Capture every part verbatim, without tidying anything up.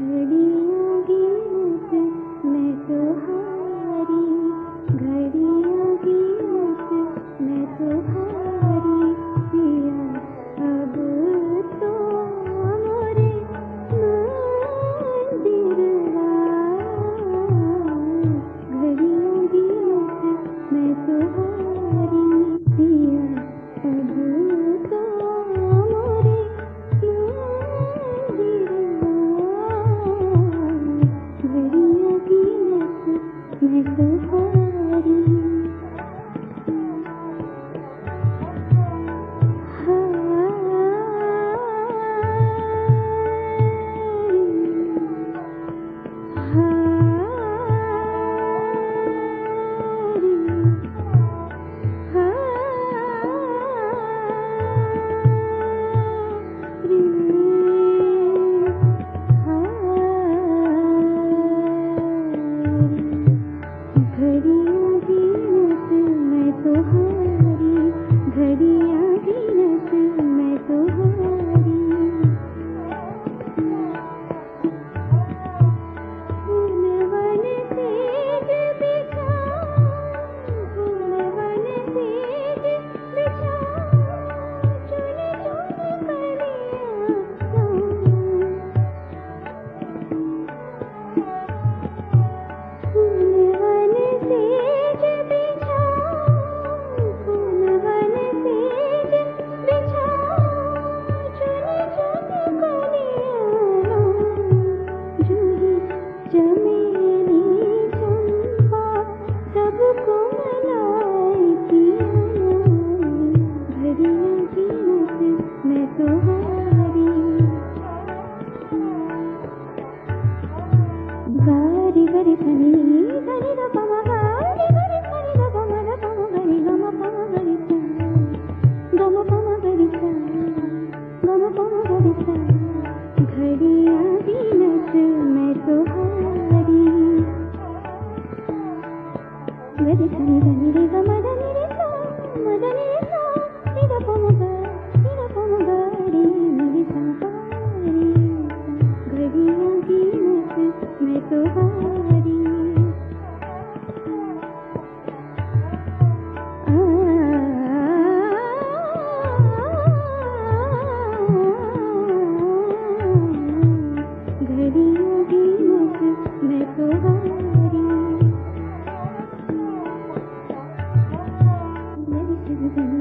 घड़ियों की नस मैं तो हारी, घड़ियों की नस मैं तो हारी, पिया अब तो मोरे मंदिरवा। घड़ियों की नस मैं तो हारी, पिया अब तो मोरे घड़ियों की नस मैं तो हारी। घड़ियों की नस मैं तो हारी, घड़ियां की नस मैं तो हारी। फूल वन सेज बिछाऊं, फूल वन सेज बिछाऊं, चुन चुन कलियां लाऊं। फूल वन सेज बिछाऊं, फूल वन सेज बिछाऊं, चुन चुन कलियां लाऊं। जूही चमेली चंपा सबको मनाए पिया, घड़ियों की नस मैं तो हारी। गारी गरी सनी गरी ग पम गारी गरी सनी ग पम ग पम गरी ग म पम गरी सा, ग म पम गरी सा, ग म पम गरी सा। घड़ियां की नस मैं तो हारी, गरी सनी गनी रे ग म దని रे सा, म దని रे सा, रे ग पम ग, रे ग पम गरी मेरी सा पारी सा। घड़ियों की नस मैं तो हारी। आ घड़ियों की नस मैं तो हारी। मेरी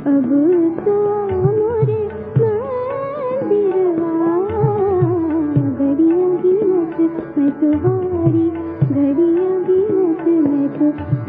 अब तो मोरे मंदिरवा घड़ियां गिनत मैं तुम्हारी घड़ियां गिनत मैं तो